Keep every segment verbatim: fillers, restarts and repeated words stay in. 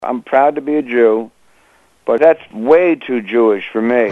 I'm proud to be a Jew, but that's way too Jewish for me.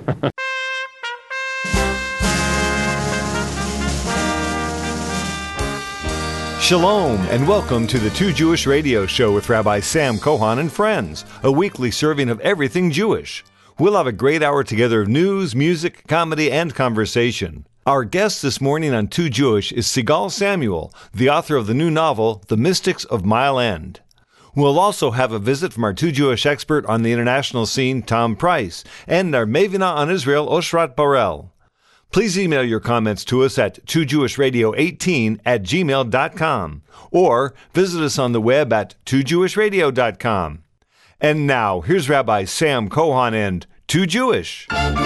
Shalom, and welcome to the Two Jewish Radio Show with Rabbi Sam Kohan and friends, a weekly serving of everything Jewish. We'll have a great hour together of news, music, comedy, and conversation. Our guest this morning on Two Jewish is Sigal Samuel, the author of the new novel, The Mystics of Mile End. We'll also have a visit from our Two Jewish expert on the international scene, Tom Price, and our Mevina on Israel, Oshrat Borel. Please email your comments to us at two jewish radio eighteen at gmail dot com or visit us on the web at two jewish radio dot com. And now, here's Rabbi Sam Kohan and Two Jewish.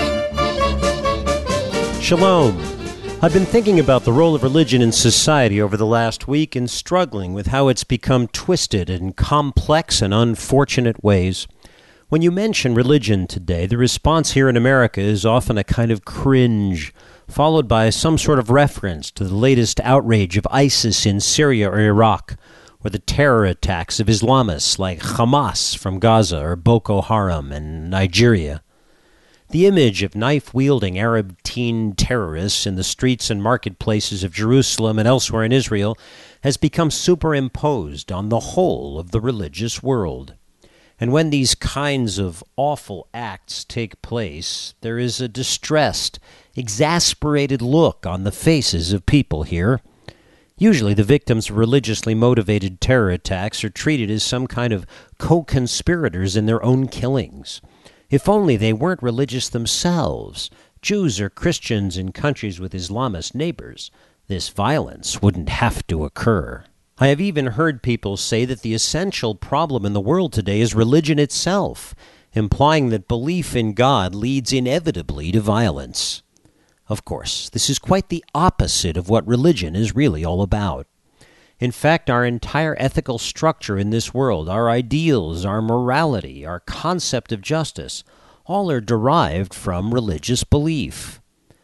Shalom. I've been thinking about the role of religion in society over the last week and struggling with how it's become twisted in complex and unfortunate ways. When you mention religion today, the response here in America is often a kind of cringe, followed by some sort of reference to the latest outrage of ISIS in Syria or Iraq, or the terror attacks of Islamists like Hamas from Gaza or Boko Haram in Nigeria. The image of knife-wielding Arab teen terrorists in the streets and marketplaces of Jerusalem and elsewhere in Israel has become superimposed on the whole of the religious world. And when these kinds of awful acts take place, there is a distressed, exasperated look on the faces of people here. Usually the victims of religiously motivated terror attacks are treated as some kind of co-conspirators in their own killings. If only they weren't religious themselves, Jews or Christians in countries with Islamist neighbors, this violence wouldn't have to occur. I have even heard people say that the essential problem in the world today is religion itself, implying that belief in God leads inevitably to violence. Of course, this is quite the opposite of what religion is really all about. In fact, our entire ethical structure in this world, our ideals, our morality, our concept of justice, all are derived from religious belief.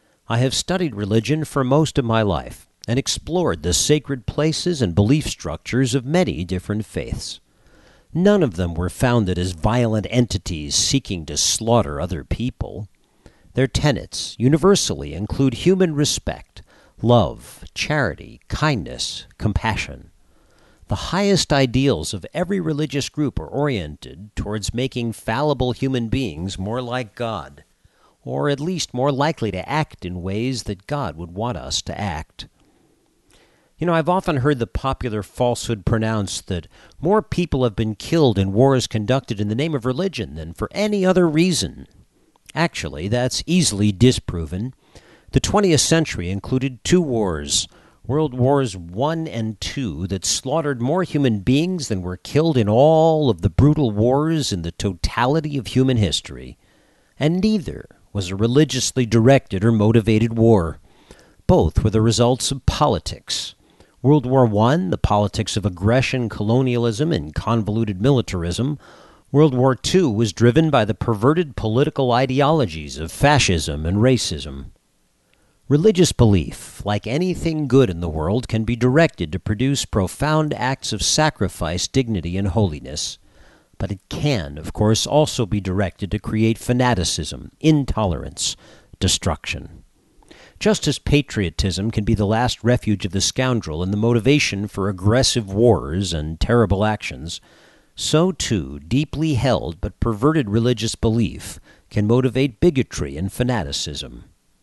I have studied religion for most of my life and explored the sacred places and belief structures of many different faiths. None of them were founded as violent entities seeking to slaughter other people. Their tenets universally include human respect, love, charity, kindness, compassion. The highest ideals of every religious group are oriented towards making fallible human beings more like God, or at least more likely to act in ways that God would want us to act. You know, I've often heard the popular falsehood pronounced that more people have been killed in wars conducted in the name of religion than for any other reason. Actually, that's easily disproven. The twentieth century included two wars, World Wars One and Two, that slaughtered more human beings than were killed in all of the brutal wars in the totality of human history. And neither was a religiously directed or motivated war. Both were the results of politics. World War One, the politics of aggression, colonialism, and convoluted militarism. World War Two was driven by the perverted political ideologies of fascism and racism. Religious belief, like anything good in the world, can be directed to produce profound acts of sacrifice, dignity, and holiness. But it can, of course, also be directed to create fanaticism, intolerance, destruction. Just as patriotism can be the last refuge of the scoundrel and the motivation for aggressive wars and terrible actions, so too deeply held but perverted religious belief can motivate bigotry and fanaticism.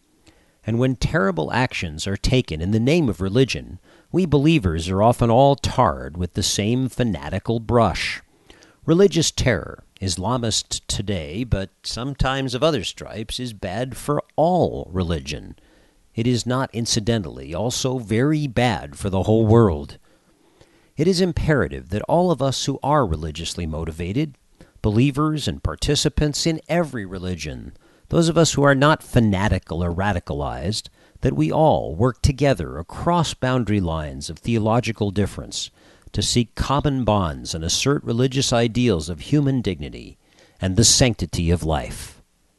And when terrible actions are taken in the name of religion, we believers are often all tarred with the same fanatical brush. Religious terror, Islamist today, but sometimes of other stripes, is bad for all religion. It is not, incidentally, also very bad for the whole world. It is imperative that all of us who are religiously motivated, believers and participants in every religion, those of us who are not fanatical or radicalized, that we all work together across boundary lines of theological difference to seek common bonds and assert religious ideals of human dignity and the sanctity of life.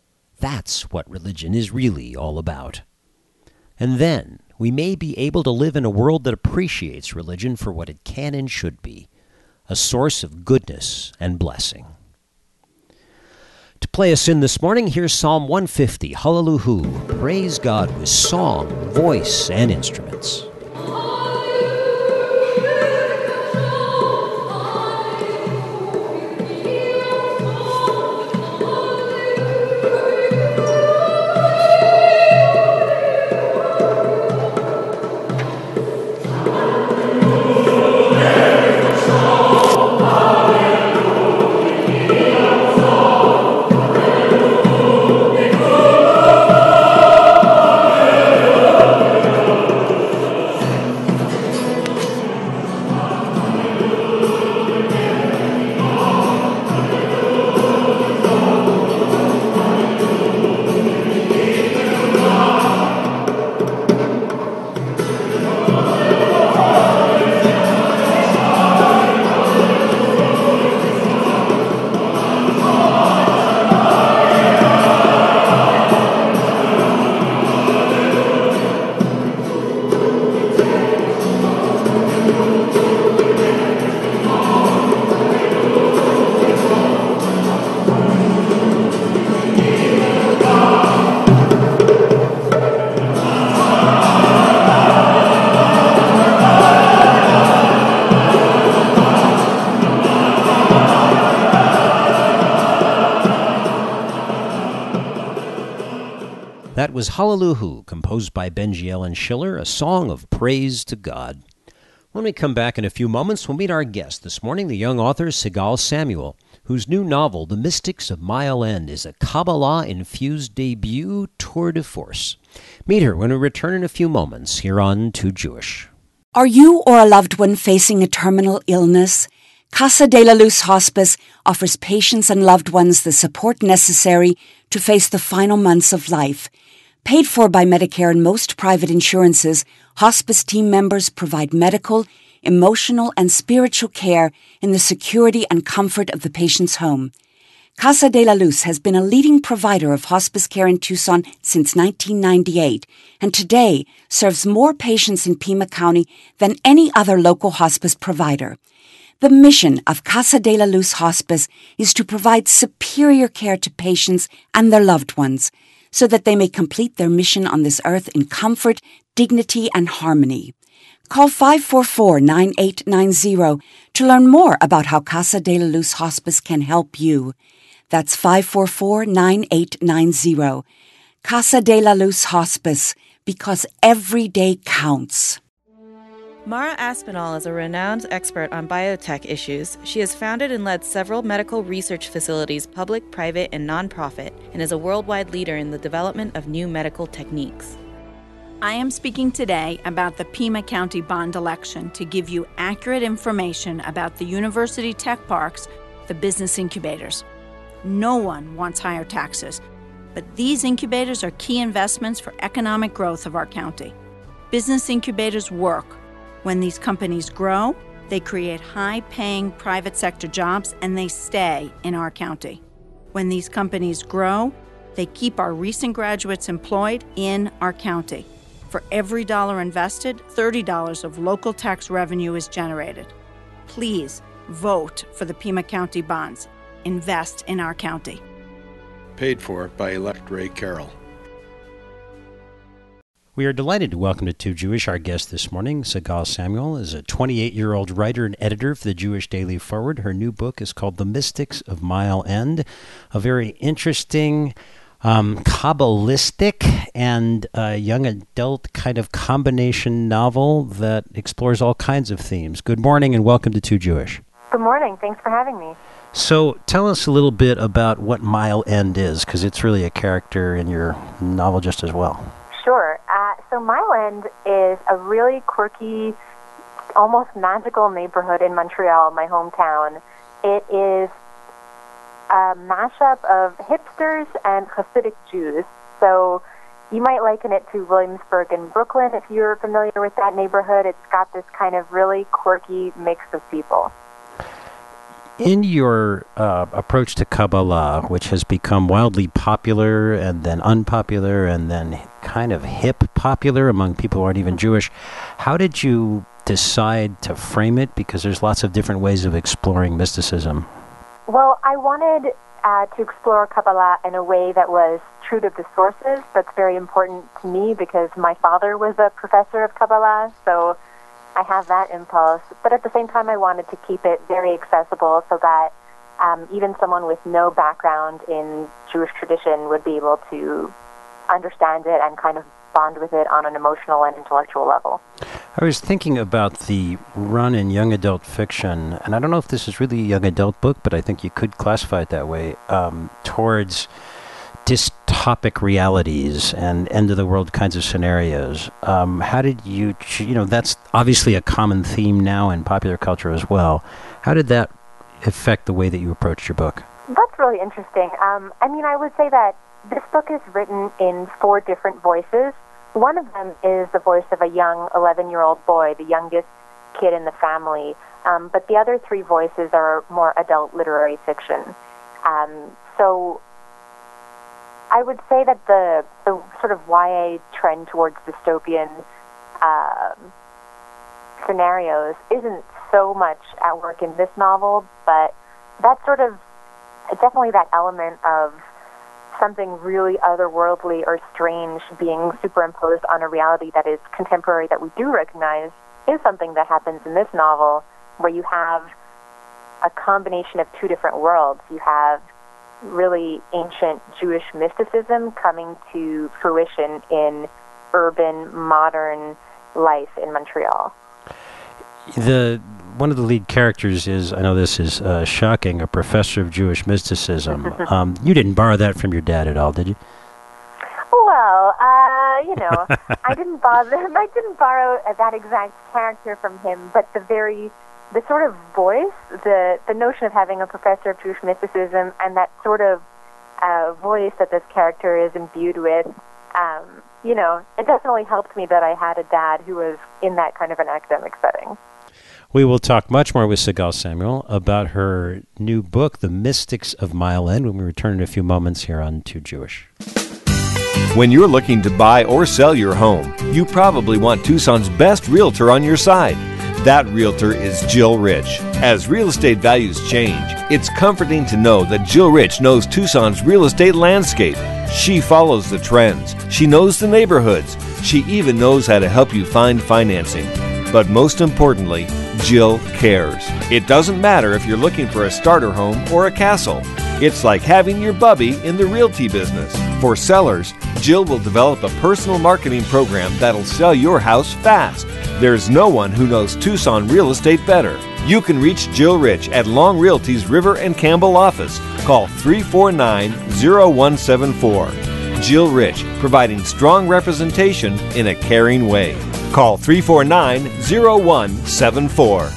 That's what religion is really all about. And then we may be able to live in a world that appreciates religion for what it can and should be, a source of goodness and blessing. To play us in this morning, here's Psalm one fifty, Hallelujah, praise God with song, voice, and instruments. That was Hallelujah, composed by Benji Ellen Schiller, a song of praise to God. When we come back in a few moments, we'll meet our guest this morning, the young author Sigal Samuel, whose new novel, The Mystics of Mile End, is a Kabbalah-infused debut tour de force. Meet her when we return in a few moments here on Too Jewish. Are you or a loved one facing a terminal illness? Casa de la Luz Hospice offers patients and loved ones the support necessary to face the final months of life. Paid for by Medicare and most private insurances, hospice team members provide medical, emotional, and spiritual care in the security and comfort of the patient's home. Casa de la Luz has been a leading provider of hospice care in Tucson since nineteen ninety-eight, and today serves more patients in Pima County than any other local hospice provider. The mission of Casa de la Luz Hospice is to provide superior care to patients and their loved ones, so that they may complete their mission on this earth in comfort, dignity, and harmony. Call five four four, nine eight nine zero to learn more about how Casa de la Luz Hospice can help you. That's five four four, nine eight nine zero. Casa de la Luz Hospice, because every day counts. Mara Aspinall is a renowned expert on biotech issues. She has founded and led several medical research facilities, public, private, and nonprofit, and is a worldwide leader in the development of new medical techniques. I am speaking today about the Pima County bond election to give you accurate information about the university tech parks, the business incubators. No one wants higher taxes, but these incubators are key investments for economic growth of our county. Business incubators work. When these companies grow, they create high-paying private sector jobs and they stay in our county. When these companies grow, they keep our recent graduates employed in our county. For every dollar invested, thirty dollars of local tax revenue is generated. Please vote for the Pima County bonds. Invest in our county. Paid for by Elect Ray Carroll. We are delighted to welcome to Too Jewish our guest this morning. Sigal Samuel is a twenty-eight-year-old writer and editor for the Jewish Daily Forward. Her new book is called The Mystics of Mile End, a very interesting, um, Kabbalistic and uh, young adult kind of combination novel that explores all kinds of themes. Good morning and welcome to Too Jewish. Good morning. Thanks for having me. So tell us a little bit about what Mile End is, because it's really a character in your novel just as well. Sure. Uh, so Mile End is a really quirky, almost magical neighborhood in Montreal, my hometown. It is a mashup of hipsters and Hasidic Jews. So you might liken it to Williamsburg and Brooklyn if you're familiar with that neighborhood. It's got this kind of really quirky mix of people. In your uh, approach to Kabbalah, which has become wildly popular and then unpopular and then kind of hip popular among people who aren't even Jewish, how did you decide to frame it? Because there's lots of different ways of exploring mysticism. Well, I wanted uh, to explore Kabbalah in a way that was true to the sources. That's very important to me because my father was a professor of Kabbalah, so I have that impulse. But at the same time, I wanted to keep it very accessible so that um, even someone with no background in Jewish tradition would be able to understand it and kind of bond with it on an emotional and intellectual level. I was thinking about the run in young adult fiction, and I don't know if this is really a young adult book, but I think you could classify it that way, um, towards dystopic realities and end-of-the-world kinds of scenarios. Um, how did you, you know, that's obviously a common theme now in popular culture as well. How did that affect the way that you approached your book? That's really interesting. Um, I mean, I would say that this book is written in four different voices. One of them is the voice of a young eleven-year-old boy, the youngest kid in the family. Um, but the other three voices are more adult literary fiction. Um, so I would say that the, the sort of Y A trend towards dystopian um, scenarios isn't so much at work in this novel, but that's sort of definitely that element of something really otherworldly or strange being superimposed on a reality that is contemporary that we do recognize is something that happens in this novel, where you have a combination of two different worlds. You have really ancient Jewish mysticism coming to fruition in urban, modern life in Montreal. The one of the lead characters is, I know this is uh, shocking, a professor of Jewish mysticism. um, you didn't borrow that from your dad at all, did you? Well, uh, you know, I didn't bother. I didn't borrow that exact character from him, but the very, the sort of voice, the the notion of having a professor of Jewish mysticism, and that sort of uh, voice that this character is imbued with, um, you know, it definitely helped me that I had a dad who was in that kind of an academic setting. We will talk much more with Sigal Samuel about her new book, The Mystics of Mile End, when we return in a few moments here on Too Jewish. When you're looking to buy or sell your home, you probably want Tucson's best realtor on your side. That realtor is Jill Rich. As real estate values change, it's comforting to know that Jill Rich knows Tucson's real estate landscape. She follows the trends. She knows the neighborhoods. She even knows how to help you find financing. But most importantly, Jill cares. It doesn't matter if you're looking for a starter home or a castle. It's like having your bubby in the realty business. For sellers, Jill will develop a personal marketing program that'll sell your house fast. There's no one who knows Tucson real estate better. You can reach Jill Rich at Long Realty's River and Campbell office. Call three four nine, zero one seven four. Jill Rich, providing strong representation in a caring way. Call three four nine, zero one seven four.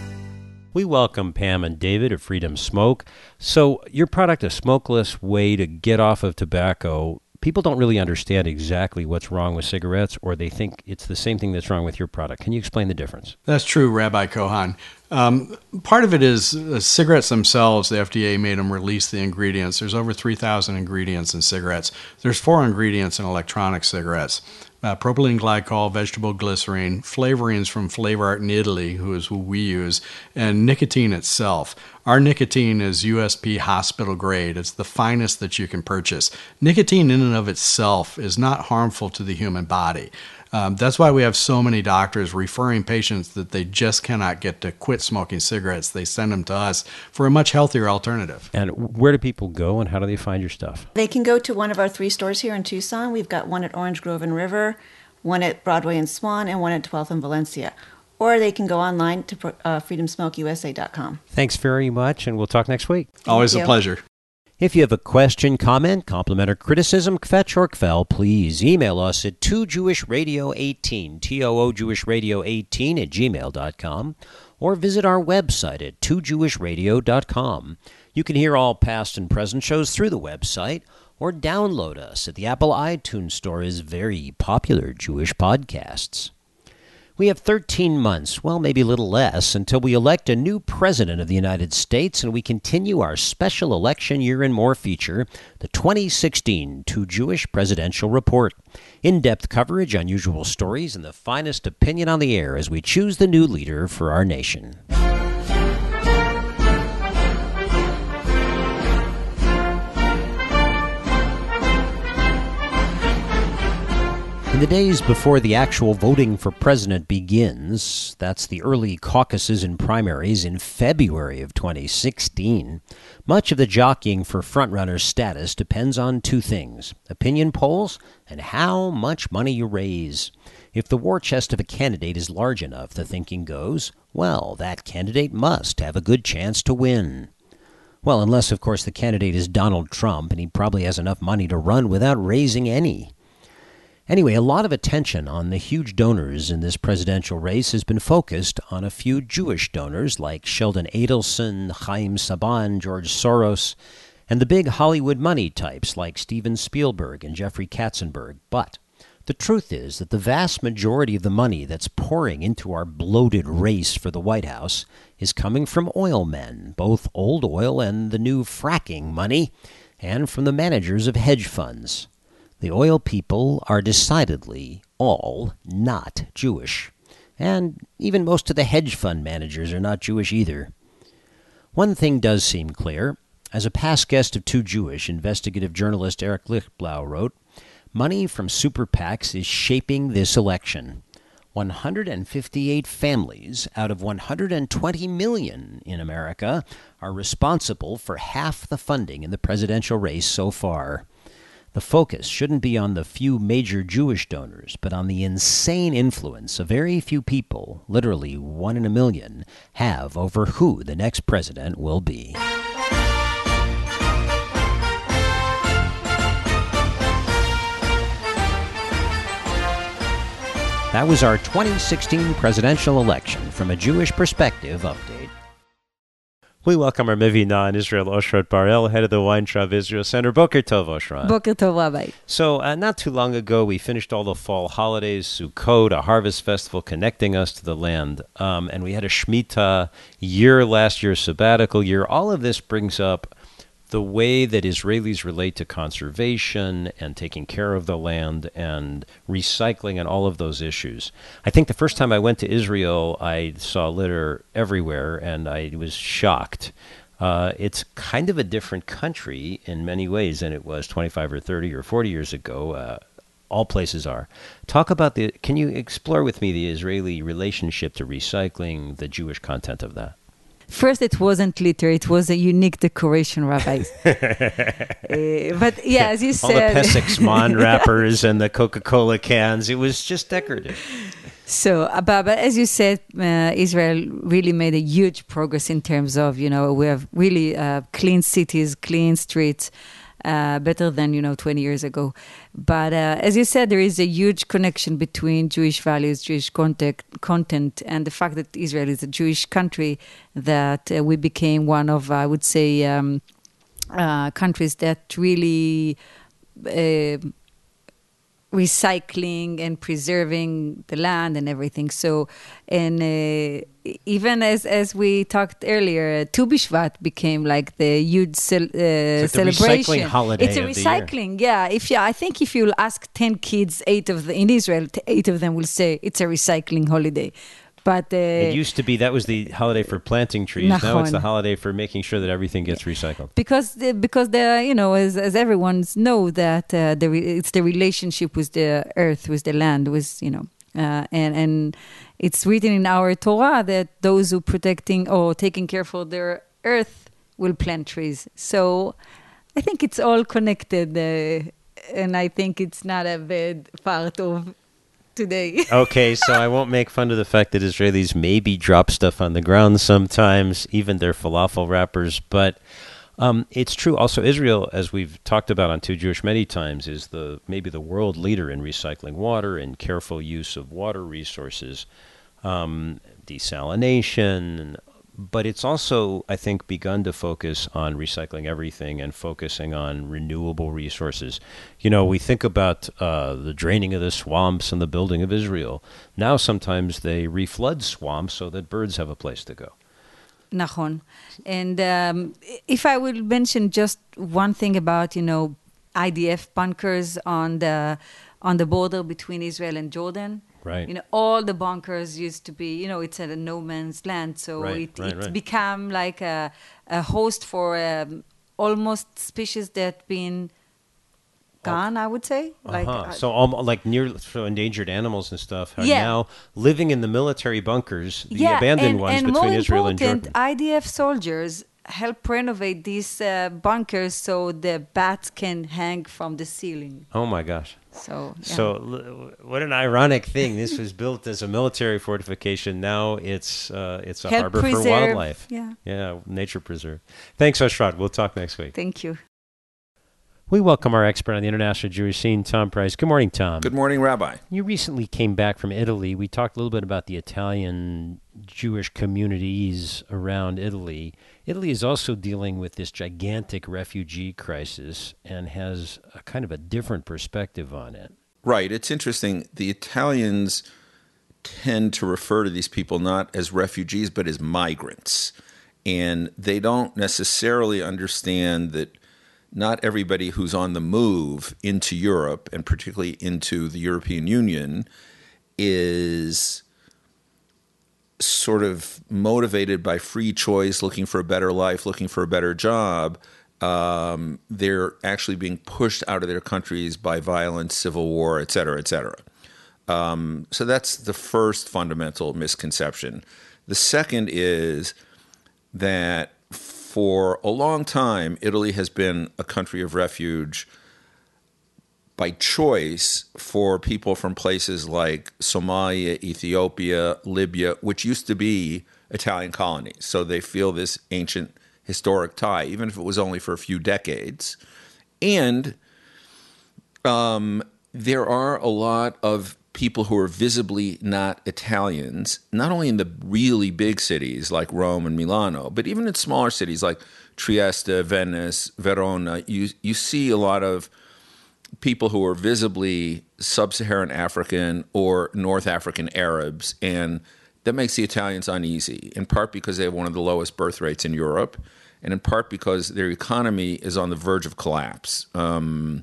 We welcome Pam and David of Freedom Smoke. So your product, a smokeless way to get off of tobacco, people don't really understand exactly what's wrong with cigarettes, or they think it's the same thing that's wrong with your product. Can you explain the difference? That's true, Rabbi Kohan. Um, part of it is uh, cigarettes themselves. The F D A made them release the ingredients. There's over three thousand ingredients in cigarettes. There's four ingredients in electronic cigarettes. Uh, propylene glycol, vegetable glycerine, flavorings from Flavor Art in Italy, who is who we use, and nicotine itself. Our nicotine is U S P hospital grade. It's the finest that you can purchase. Nicotine in and of itself is not harmful to the human body. Um, that's why we have so many doctors referring patients that they just cannot get to quit smoking cigarettes. They send them to us for a much healthier alternative. And where do people go, and how do they find your stuff? They can go to one of our three stores here in Tucson. We've got one at Orange Grove and River, one at Broadway and Swan, and one at twelfth and Valencia. Or they can go online to uh, freedom smoke U S A dot com. Thanks very much, and we'll talk next week. Thank Always you. a pleasure. If you have a question, comment, compliment, or criticism, kvetch or kvel, please email us at two jewish radio eighteen, T O O Jewish Radio eighteen at gmail dot com, or visit our website at two jewish radio dot com. You can hear all past and present shows through the website, or download us at the Apple iTunes Store's very popular Jewish podcasts. We have thirteen months, well, maybe a little less, until we elect a new president of the United States, and we continue our special election year and more feature, the twenty sixteen Too Jewish Presidential Report. In-depth coverage, unusual stories, and the finest opinion on the air as we choose the new leader for our nation. In the days before the actual voting for president begins, that's the early caucuses and primaries in February of twenty sixteen, much of the jockeying for frontrunner status depends on two things, opinion polls and how much money you raise. If the war chest of a candidate is large enough, the thinking goes, well, that candidate must have a good chance to win. Well, unless, of course, the candidate is Donald Trump, and he probably has enough money to run without raising any. Anyway, a lot of attention on the huge donors in this presidential race has been focused on a few Jewish donors like Sheldon Adelson, Chaim Saban, George Soros, and the big Hollywood money types like Steven Spielberg and Jeffrey Katzenberg. But the truth is that the vast majority of the money that's pouring into our bloated race for the White House is coming from oil men, both old oil and the new fracking money, and from the managers of hedge funds. The oil people are decidedly all not Jewish. And even most of the hedge fund managers are not Jewish either. One thing does seem clear. As a past guest of Too Jewish, investigative journalist Eric Lichtblau wrote, money from super PACs is shaping this election. one hundred fifty-eight families out of one hundred twenty million in America are responsible for half the funding in the presidential race so far. The focus shouldn't be on the few major Jewish donors, but on the insane influence a very few people, literally one in a million, have over who the next president will be. That was our twenty sixteen presidential election from a Jewish perspective update. We welcome our Mevina in Israel, Oshrat Bar-El, head of the Weintraub Israel Center. Boker Tov, Oshrat. Boker Tov, Rabbi. So, uh, not too long ago, we finished all the fall holidays, Sukkot, a harvest festival connecting us to the land. Um, and we had a Shemitah year last year, sabbatical year. All of this brings up the way that Israelis relate to conservation and taking care of the land and recycling and all of those issues. I think the first time I went to Israel, I saw litter everywhere, and I was shocked. Uh, it's kind of a different country in many ways than it was twenty-five or thirty or forty years ago. Uh, all places are. Talk about the, can you explore with me the Israeli relationship to recycling, the Jewish content of that? First, it wasn't litter. It was a unique decoration, Rabbi. uh, but yeah, as you said... All the Pesach Zman wrappers and the Coca-Cola cans, it was just decorative. So, uh, but, but as you said, uh, Israel really made a huge progress in terms of, you know, we have really uh, clean cities, clean streets, uh, better than, you know, twenty years ago. But uh, as you said, there is a huge connection between Jewish values, Jewish content, content and the fact that Israel is a Jewish country, that uh, we became one of, I would say, um, uh, countries that really... Uh, recycling and preserving the land and everything. So, and uh, even as as we talked earlier, Tu B'Shvat became like the huge cel- uh, it's like celebration. The recycling holiday. It's a of recycling, the year. yeah. If you, I think if you ask ten kids, eight of the, in Israel, eight of them will say it's a recycling holiday. But uh, it used to be that was the holiday for planting trees. Nachon. Now it's the holiday for making sure that everything gets recycled. Because the, because the you know as as everyone know that uh, the re- it's the relationship with the earth, with the land, with you know uh, and and it's written in our Torah that those who protecting or taking care for their earth will plant trees. So I think it's all connected, uh, and I think it's not a bad part of today. Okay, so I won't make fun of the fact that Israelis maybe drop stuff on the ground sometimes, even their falafel wrappers, but um, it's true. Also, Israel, as we've talked about on Too Jewish many times, is the maybe the world leader in recycling water and careful use of water resources, um, desalination, but it's also, I think, begun to focus on recycling everything and focusing on renewable resources. You know, we think about uh, the draining of the swamps and the building of Israel. Now sometimes they reflood swamps so that birds have a place to go. Nachon. And um, if I will mention just one thing about, you know, I D F bunkers on the on the border between Israel and Jordan. Right. You know, all the bunkers used to be, you know, it's at a no man's land. So right, it, right, it's right. become like a, a host for um, almost species that been gone, I would say. Uh-huh. Like uh, so um, like near so endangered animals and stuff are Yeah. now living in the military bunkers, the yeah, abandoned and, ones and between more Israel and important, Jordan. I D F soldiers help renovate these uh, bunkers so the bats can hang from the ceiling. Oh my gosh. So, yeah. So l- what an ironic thing. This was built as a military fortification. Now it's uh, it's a Help harbor preserve, for wildlife. yeah. Yeah, nature preserve. Thanks, Oshrat. We'll talk next week. Thank you. We welcome our expert on the international Jewish scene, Tom Price. Good morning, Tom. Good morning, Rabbi. You recently came back from Italy. We talked a little bit about the Italian Jewish communities around Italy. Italy is also dealing with this gigantic refugee crisis and has a kind of a different perspective on it. Right. It's interesting. The Italians tend to refer to these people not as refugees, but as migrants. And they don't necessarily understand that not everybody who's on the move into Europe, and particularly into the European Union, is sort of motivated by free choice, looking for a better life, looking for a better job. Um, they're actually being pushed out of their countries by violence, civil war, et cetera, et cetera. Um, so that's the first fundamental misconception. The second is that for a long time, Italy has been a country of refuge by choice for people from places like Somalia, Ethiopia, Libya, which used to be Italian colonies. So they feel this ancient historic tie, even if it was only for a few decades. And um, there are a lot of people who are visibly not Italians, not only in the really big cities like Rome and Milano, but even in smaller cities like Trieste, Venice, Verona. You, you see a lot of people who are visibly sub-Saharan African or North African Arabs, and that makes the Italians uneasy, in part because they have one of the lowest birth rates in Europe, and in part because their economy is on the verge of collapse. Um,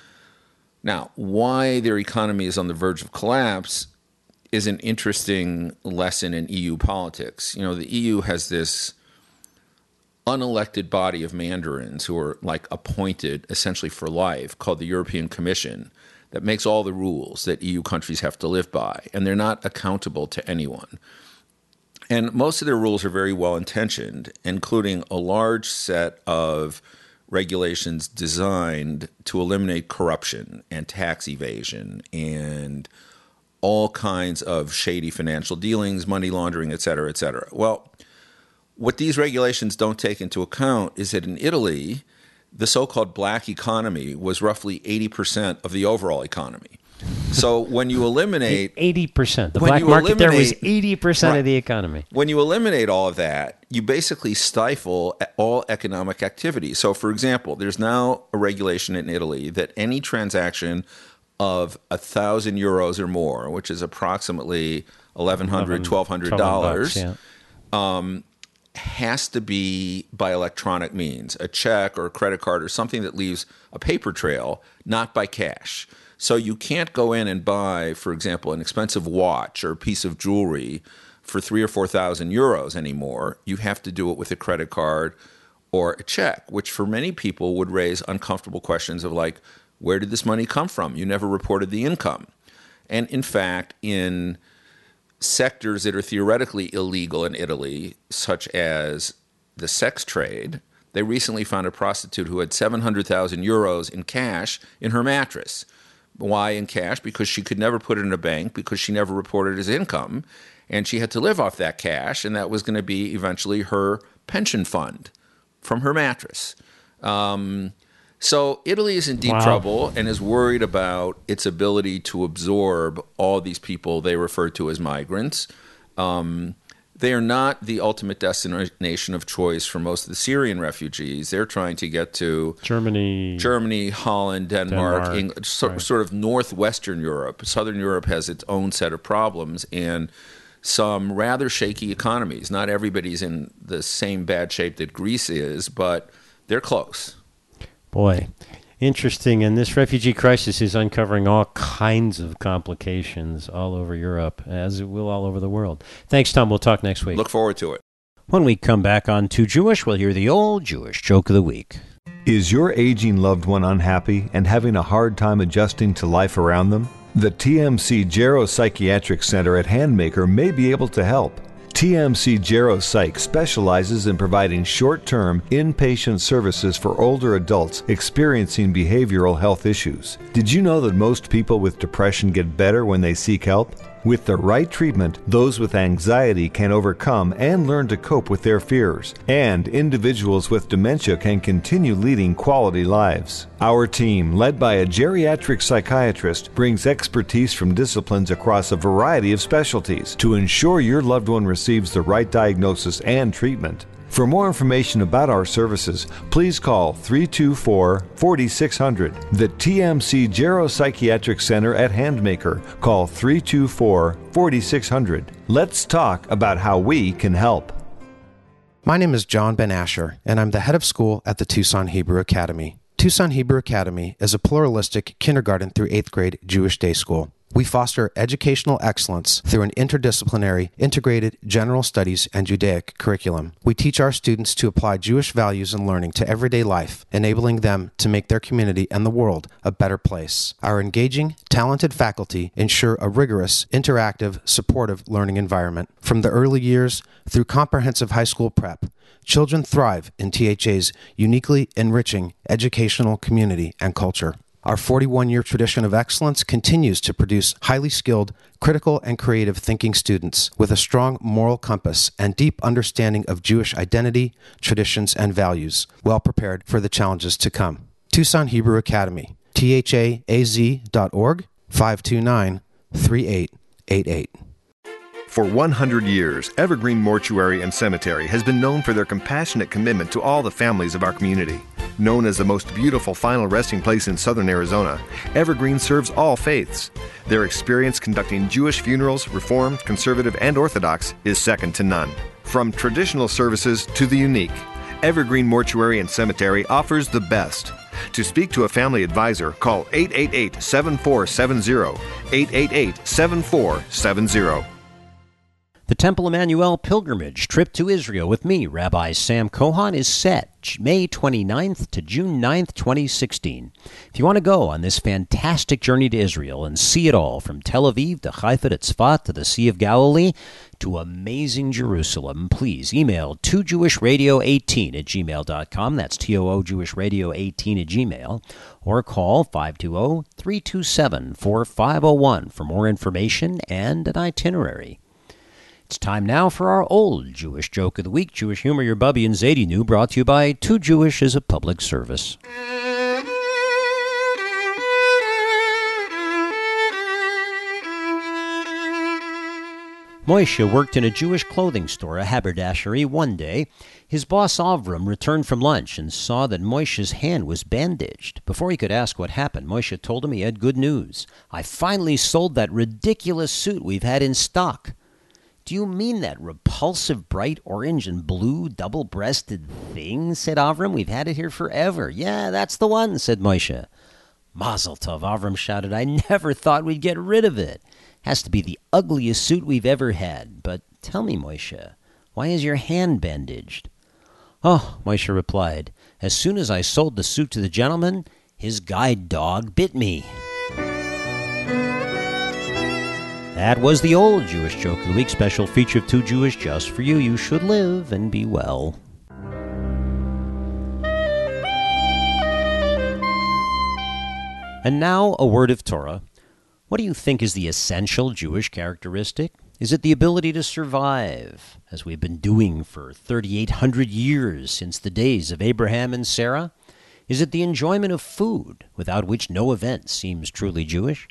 now, why their economy is on the verge of collapse is an interesting lesson in E U politics. You know, the E U has this unelected body of mandarins who are like appointed essentially for life called the European Commission that makes all the rules that E U countries have to live by, and they're not accountable to anyone. And most of their rules are very well-intentioned, including a large set of regulations designed to eliminate corruption and tax evasion and all kinds of shady financial dealings, money laundering, et cetera, et cetera. Well, what these regulations don't take into account is that in Italy, the so-called black economy was roughly eighty percent of the overall economy. So when you eliminate... eighty percent. The when black you market there was eliminate- eighty percent Right. of the economy. When you eliminate all of that, you basically stifle all economic activity. So, for example, there's now a regulation in Italy that any transaction of one thousand euros or more, which is approximately eleven hundred dollars, twelve hundred dollars, yeah. um, has to be by electronic means, a check or a credit card or something that leaves a paper trail, not by cash. So you can't go in and buy, for example, an expensive watch or a piece of jewelry for three or four thousand euros anymore. You have to do it with a credit card or a check, which for many people would raise uncomfortable questions of like, where did this money come from? You never reported the income. And in fact, in sectors that are theoretically illegal in Italy, such as the sex trade, they recently found a prostitute who had seven hundred thousand euros in cash in her mattress. Why in cash? Because she could never put it in a bank, because she never reported as income, and she had to live off that cash, and that was going to be eventually her pension fund from her mattress. Um, so Italy is in deep Wow. trouble and is worried about its ability to absorb all these people they refer to as migrants. Um, They are not the ultimate destination of choice for most of the Syrian refugees. They're trying to get to Germany, Germany, Holland, Denmark, Denmark England, so, right. sort of northwestern Europe. Southern Europe has its own set of problems and some rather shaky economies. Not everybody's in the same bad shape that Greece is, but they're close. Boy, interesting. And this refugee crisis is uncovering all kinds of complications all over Europe, as it will all over the world. Thanks, Tom. We'll talk next week. Look forward to it. When we come back on Too Jewish, we'll hear the old Jewish joke of the week. Is your aging loved one unhappy and having a hard time adjusting to life around them? The T M C Geropsychiatric Center at Handmaker may be able to help. T M C Geropsych specializes in providing short-term, inpatient services for older adults experiencing behavioral health issues. Did you know that most people with depression get better when they seek help? With the right treatment, those with anxiety can overcome and learn to cope with their fears, and individuals with dementia can continue leading quality lives. Our team, led by a geriatric psychiatrist, brings expertise from disciplines across a variety of specialties to ensure your loved one receives the right diagnosis and treatment. For more information about our services, please call three two four, four six zero zero. The T M C Geropsychiatric Center at Handmaker. Call three two four, four six zero zero. Let's talk about how we can help. My name is John Ben Asher, and I'm the head of school at the Tucson Hebrew Academy. Tucson Hebrew Academy is a pluralistic kindergarten through eighth grade Jewish day school. We foster educational excellence through an interdisciplinary, integrated general studies and Judaic curriculum. We teach our students to apply Jewish values and learning to everyday life, enabling them to make their community and the world a better place. Our engaging, talented faculty ensure a rigorous, interactive, supportive learning environment. From the early years through comprehensive high school prep, children thrive in T H A's uniquely enriching educational community and culture. Our forty-one-year tradition of excellence continues to produce highly skilled, critical, and creative thinking students with a strong moral compass and deep understanding of Jewish identity, traditions, and values, well prepared for the challenges to come. Tucson Hebrew Academy, T H A A Z dot org, five two nine, three eight eight eight. For one hundred years, Evergreen Mortuary and Cemetery has been known for their compassionate commitment to all the families of our community. Known as the most beautiful final resting place in southern Arizona, Evergreen serves all faiths. Their experience conducting Jewish funerals, Reformed, Conservative, and Orthodox is second to none. From traditional services to the unique, Evergreen Mortuary and Cemetery offers the best. To speak to a family advisor, call eight eight eight, seven four seven zero, eight eight eight, seven four seven zero. The Temple Emmanuel pilgrimage trip to Israel with me, Rabbi Sam Kohan, is set May twenty-ninth to June ninth, twenty sixteen. If you want to go on this fantastic journey to Israel and see it all, from Tel Aviv to Haifa to Tzfat to the Sea of Galilee to amazing Jerusalem, please email two jewish radio eighteen at gmail dot com. That's T O O Jewish Radio eighteen at Gmail. Or call five two zero, three two seven, four five zero one for more information and an itinerary. It's time now for our old Jewish joke of the week. Jewish humor, your Bubby and Zadie knew, brought to you by Too Jewish as a public service. Moshe worked in a Jewish clothing store, a haberdashery, one day. His boss Avram returned from lunch and saw that Moshe's hand was bandaged. Before he could ask what happened, Moshe told him he had good news. I finally sold that ridiculous suit we've had in stock. Do you mean that repulsive bright orange and blue double-breasted thing? Said Avram. We've had it here forever. Yeah, that's the one, said Moshe. Mazel tov, Avram shouted. I never thought we'd get rid of it. Has to be the ugliest suit we've ever had. But tell me, Moshe, why is your hand bandaged? Oh, Moshe replied, as soon as I sold the suit to the gentleman, his guide dog bit me. That was the old Jewish joke of the week, special feature of Too Jewish just for you. You should live and be well. And now a word of Torah. What do you think is the essential Jewish characteristic? Is it the ability to survive, as we've been doing for thirty-eight hundred years since the days of Abraham and Sarah? Is it the enjoyment of food, without which no event seems truly Jewish?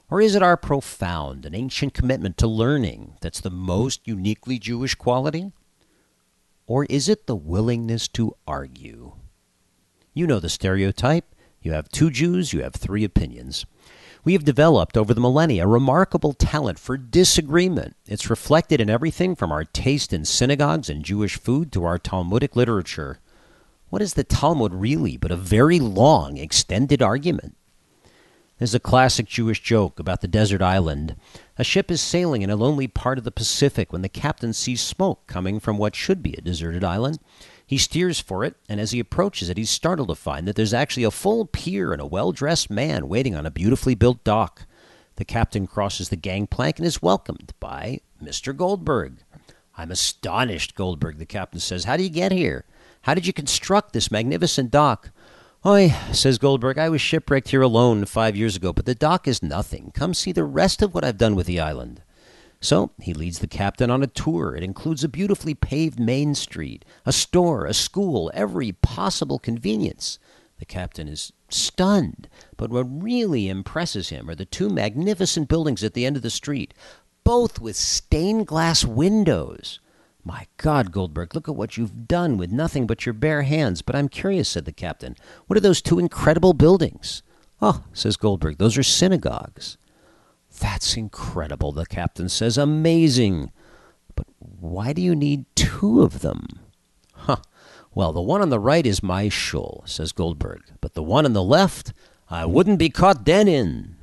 Or is it our profound and ancient commitment to learning that's the most uniquely Jewish quality? Or is it the willingness to argue? You know the stereotype. You have two Jews, you have three opinions. We have developed over the millennia a remarkable talent for disagreement. It's reflected in everything from our taste in synagogues and Jewish food to our Talmudic literature. What is the Talmud really but a very long, extended argument? There's a classic Jewish joke about the desert island. A ship is sailing in a lonely part of the Pacific when the captain sees smoke coming from what should be a deserted island. He steers for it, and as he approaches it, he's startled to find that there's actually a full pier and a well-dressed man waiting on a beautifully built dock. The captain crosses the gangplank and is welcomed by Mister Goldberg. "I'm astonished, Goldberg," the captain says. "How did you get here? How did you construct this magnificent dock?" "Oi," says Goldberg, "I was shipwrecked here alone five years ago, but the dock is nothing. Come see the rest of what I've done with the island." So he leads the captain on a tour. It includes a beautifully paved main street, a store, a school, every possible convenience. The captain is stunned, but what really impresses him are the two magnificent buildings at the end of the street, both with stained glass windows. "My God, Goldberg, look at what you've done with nothing but your bare hands. But I'm curious," said the captain. "What are those two incredible buildings?" "Oh," says Goldberg, "those are synagogues." "That's incredible," the captain says. "Amazing. But why do you need two of them?" "Huh. Well, the one on the right is my shul," says Goldberg. "But the one on the left, I wouldn't be caught dead in."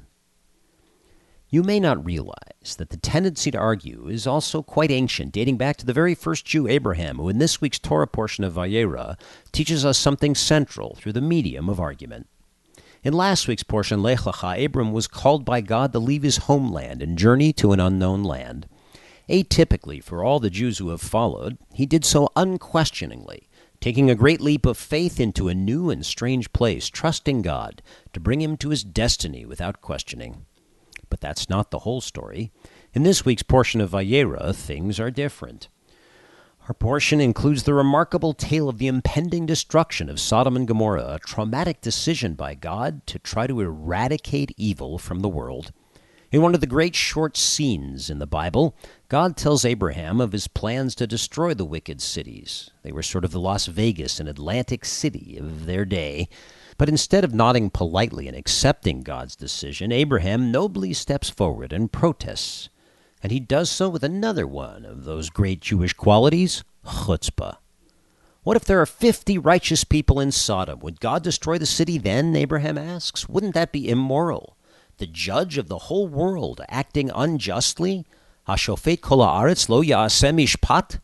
You may not realize that the tendency to argue is also quite ancient, dating back to the very first Jew, Abraham, who in this week's Torah portion of Vayera teaches us something central through the medium of argument. In last week's portion, Lech Lecha, Abram was called by God to leave his homeland and journey to an unknown land. Atypically for all the Jews who have followed, he did so unquestioningly, taking a great leap of faith into a new and strange place, trusting God to bring him to his destiny without questioning. But that's not the whole story. In this week's portion of Vayera, things are different. Our portion includes the remarkable tale of the impending destruction of Sodom and Gomorrah, a traumatic decision by God to try to eradicate evil from the world. In one of the great short scenes in the Bible, God tells Abraham of his plans to destroy the wicked cities. They were sort of the Las Vegas and Atlantic City of their day. But instead of nodding politely and accepting God's decision, Abraham nobly steps forward and protests. And he does so with another one of those great Jewish qualities, chutzpah. What if there are fifty righteous people in Sodom? Would God destroy the city then, Abraham asks? Wouldn't that be immoral? The judge of the whole world acting unjustly? Hashofet kol haaretz lo ya'aseh mishpat?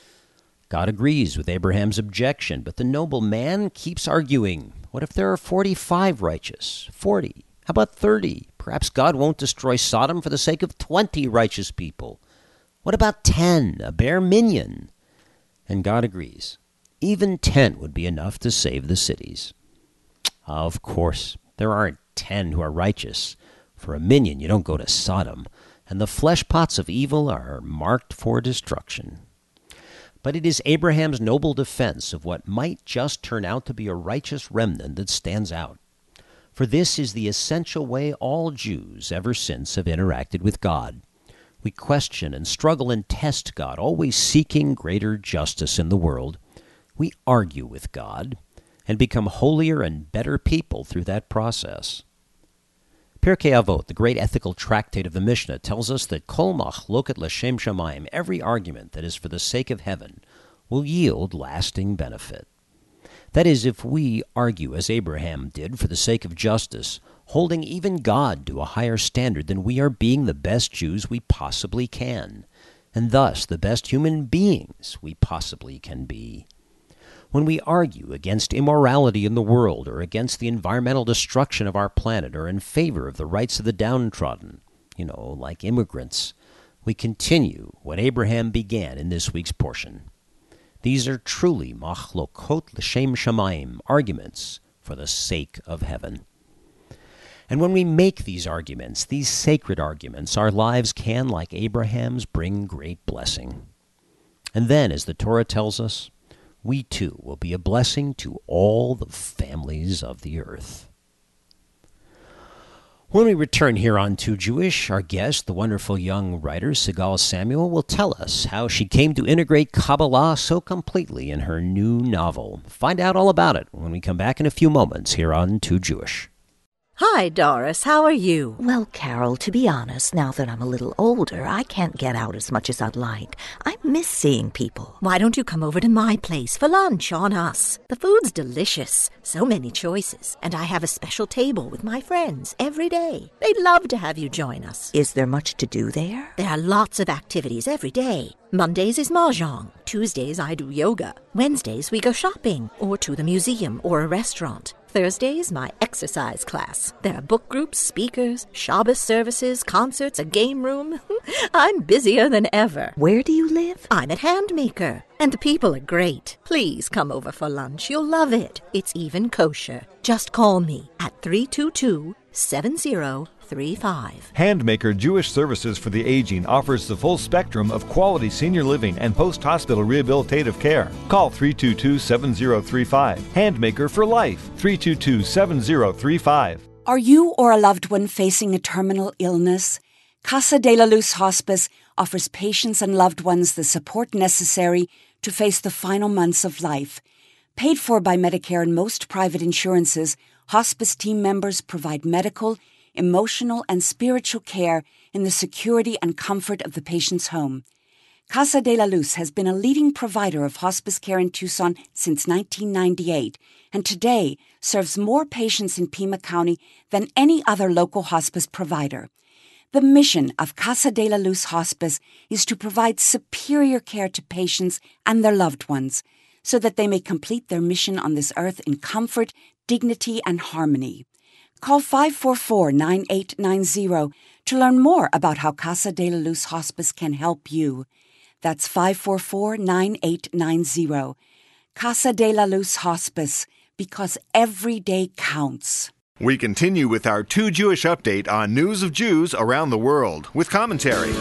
God agrees with Abraham's objection, but the noble man keeps arguing. What if there are forty-five righteous? Forty? How about thirty? Perhaps God won't destroy Sodom for the sake of twenty righteous people. What about ten, a bare minyan? And God agrees. Even ten would be enough to save the cities. Of course, there aren't ten who are righteous. For a minyan, you don't go to Sodom, and the flesh pots of evil are marked for destruction. But it is Abraham's noble defense of what might just turn out to be a righteous remnant that stands out. For this is the essential way all Jews ever since have interacted with God. We question and struggle and test God, always seeking greater justice in the world. We argue with God and become holier and better people through that process. Pirkei Avot, the great ethical tractate of the Mishnah, tells us that kol machloket l'shem shamayim, every argument that is for the sake of heaven, will yield lasting benefit. That is, if we argue as Abraham did for the sake of justice, holding even God to a higher standard than we are being the best Jews we possibly can, and thus the best human beings we possibly can be. When we argue against immorality in the world or against the environmental destruction of our planet or in favor of the rights of the downtrodden, you know, like immigrants, we continue what Abraham began in this week's portion. These are truly machlokot l'shem shamayim, arguments for the sake of heaven. And when we make these arguments, these sacred arguments, our lives can, like Abraham's, bring great blessing. And then, as the Torah tells us, we too will be a blessing to all the families of the earth. When we return here on Too Jewish, our guest, the wonderful young writer Sigal Samuel, will tell us how she came to integrate Kabbalah so completely in her new novel. Find out all about it when we come back in a few moments here on Too Jewish. Hi, Doris. How are you? Well, Carol, to be honest, now that I'm a little older, I can't get out as much as I'd like. I miss seeing people. Why don't you come over to my place for lunch on us? The food's delicious. So many choices. And I have a special table with my friends every day. They'd love to have you join us. Is there much to do there? There are lots of activities every day. Mondays is mahjong. Tuesdays I do yoga. Wednesdays we go shopping or to the museum or a restaurant. Thursdays, my exercise class. There are book groups, speakers, Shabbos services, concerts, a game room. I'm busier than ever. Where do you live? I'm at Handmaker. And the people are great. Please come over for lunch. You'll love it. It's even kosher. Just call me at three two two, seven zero three five. Handmaker Jewish Services for the Aging offers the full spectrum of quality senior living and post-hospital rehabilitative care. Call three two two, seven zero three five. Handmaker for life. three two two, seven zero three five. Are you or a loved one facing a terminal illness? Casa de la Luz Hospice offers patients and loved ones the support necessary to face the final months of life. Paid for by Medicare and most private insurances, hospice team members provide medical, emotional, and spiritual care in the security and comfort of the patient's home. Casa de la Luz has been a leading provider of hospice care in Tucson since nineteen ninety-eight, and today serves more patients in Pima County than any other local hospice provider. The mission of Casa de la Luz Hospice is to provide superior care to patients and their loved ones, so that they may complete their mission on this earth in comfort, dignity, and harmony. Call five four four, nine eight nine zero to learn more about how Casa de la Luz Hospice can help you. That's five four four, nine eight nine zero. Casa de la Luz Hospice, because every day counts. We continue with our Too Jewish update on news of Jews around the world with commentary.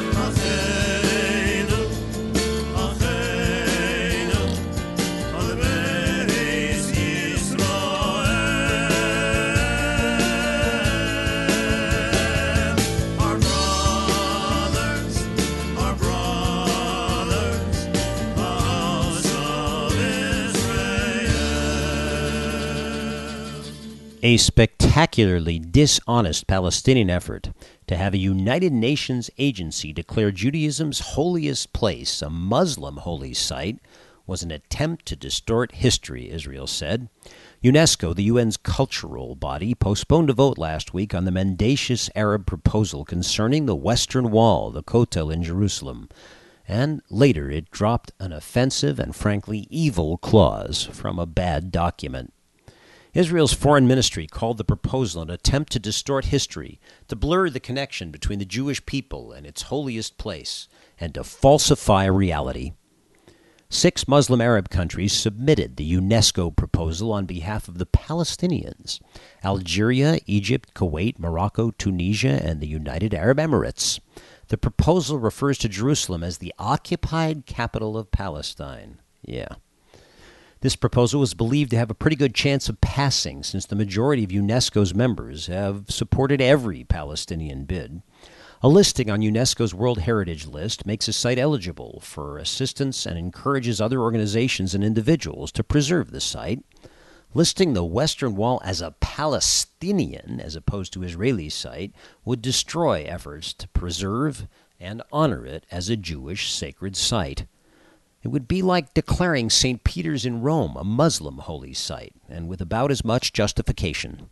A spectacularly dishonest Palestinian effort to have a United Nations agency declare Judaism's holiest place a Muslim holy site was an attempt to distort history, Israel said. UNESCO, the U N's cultural body, postponed a vote last week on the mendacious Arab proposal concerning the Western Wall, the Kotel in Jerusalem. And later it dropped an offensive and frankly evil clause from a bad document. Israel's foreign ministry called the proposal an attempt to distort history, to blur the connection between the Jewish people and its holiest place, and to falsify reality. Six Muslim Arab countries submitted the UNESCO proposal on behalf of the Palestinians: Algeria, Egypt, Kuwait, Morocco, Tunisia, and the United Arab Emirates. The proposal refers to Jerusalem as the occupied capital of Palestine. Yeah. This proposal was believed to have a pretty good chance of passing, since the majority of UNESCO's members have supported every Palestinian bid. A listing on UNESCO's World Heritage List makes a site eligible for assistance and encourages other organizations and individuals to preserve the site. Listing the Western Wall as a Palestinian, as opposed to Israeli site, would destroy efforts to preserve and honor it as a Jewish sacred site. It would be like declaring Saint Peter's in Rome a Muslim holy site, and with about as much justification.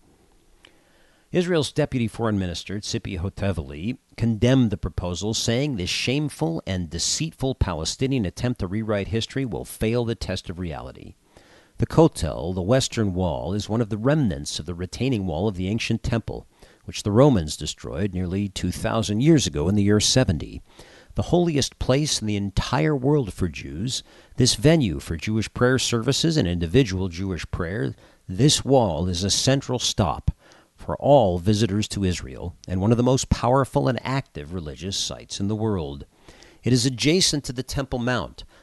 Israel's Deputy Foreign Minister, Tzipi Hotovely, condemned the proposal, saying this shameful and deceitful Palestinian attempt to rewrite history will fail the test of reality. The Kotel, the Western Wall, is one of the remnants of the retaining wall of the ancient temple, which the Romans destroyed nearly two thousand years ago in the year seventy. The holiest place in the entire world for Jews, this venue for Jewish prayer services and individual Jewish prayer, this wall is a central stop for all visitors to Israel and one of the most powerful and active religious sites in the world. It is adjacent to the Temple Mount,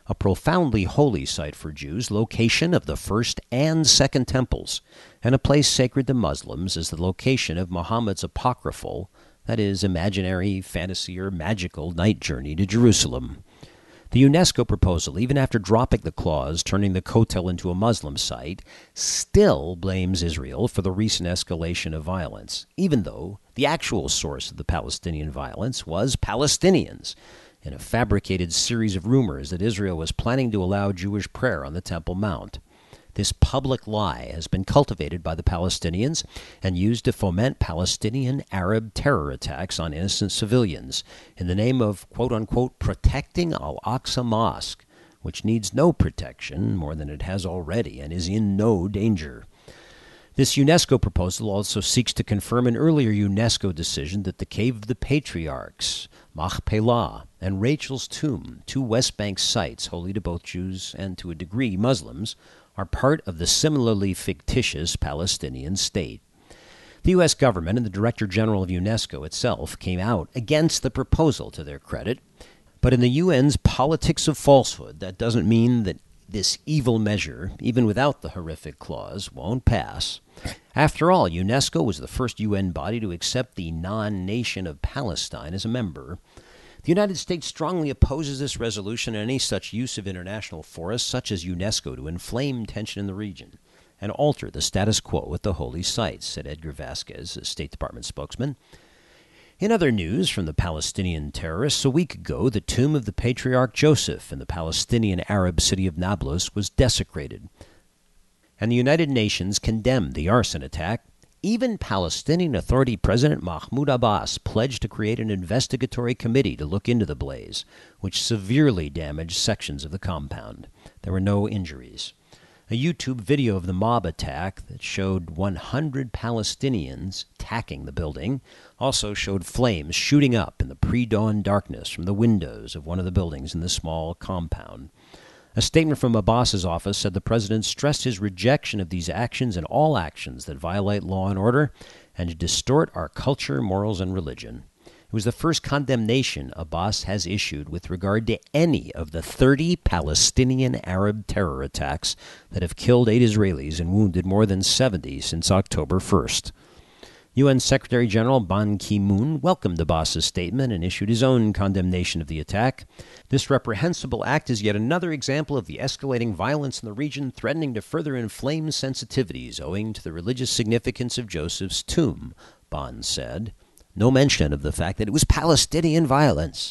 a profoundly holy site for Jews, location of the first and second temples, and a place sacred to Muslims as the location of Muhammad's apocryphal, that is, imaginary, fantasy, or magical night journey to Jerusalem. The UNESCO proposal, even after dropping the clause turning the Kotel into a Muslim site, still blames Israel for the recent escalation of violence, even though the actual source of the Palestinian violence was Palestinians, in a fabricated series of rumors that Israel was planning to allow Jewish prayer on the Temple Mount. This public lie has been cultivated by the Palestinians and used to foment Palestinian Arab terror attacks on innocent civilians in the name of, quote-unquote, protecting Al-Aqsa Mosque, which needs no protection more than it has already and is in no danger. This UNESCO proposal also seeks to confirm an earlier UNESCO decision that the Cave of the Patriarchs, Machpelah, and Rachel's Tomb, two West Bank sites holy to both Jews and, to a degree, Muslims, are part of the similarly fictitious Palestinian state. The U S government and the Director General of UNESCO itself came out against the proposal, to their credit, but in the U N's politics of falsehood, that doesn't mean that this evil measure, even without the horrific clause, won't pass. After all, UNESCO was the first U N body to accept the non-nation of Palestine as a member. The United States strongly opposes this resolution and any such use of international force, such as UNESCO, to inflame tension in the region and alter the status quo at the holy sites, said Edgar Vasquez, a State Department spokesman. In other news from the Palestinian terrorists, a week ago, the tomb of the patriarch Joseph in the Palestinian Arab city of Nablus was desecrated, and the United Nations condemned the arson attack. Even Palestinian Authority President Mahmoud Abbas pledged to create an investigatory committee to look into the blaze, which severely damaged sections of the compound. There were no injuries. A YouTube video of the mob attack that showed one hundred Palestinians attacking the building also showed flames shooting up in the pre-dawn darkness from the windows of one of the buildings in the small compound. A statement from Abbas's office said the president stressed his rejection of these actions and all actions that violate law and order and distort our culture, morals, and religion. It was the first condemnation Abbas has issued with regard to any of the thirty Palestinian Arab terror attacks that have killed eight Israelis and wounded more than seventy since October first. U N Secretary General Ban Ki-moon welcomed Abbas's statement and issued his own condemnation of the attack. This reprehensible act is yet another example of the escalating violence in the region, threatening to further inflame sensitivities owing to the religious significance of Joseph's tomb, Ban said. No mention of the fact that it was Palestinian violence.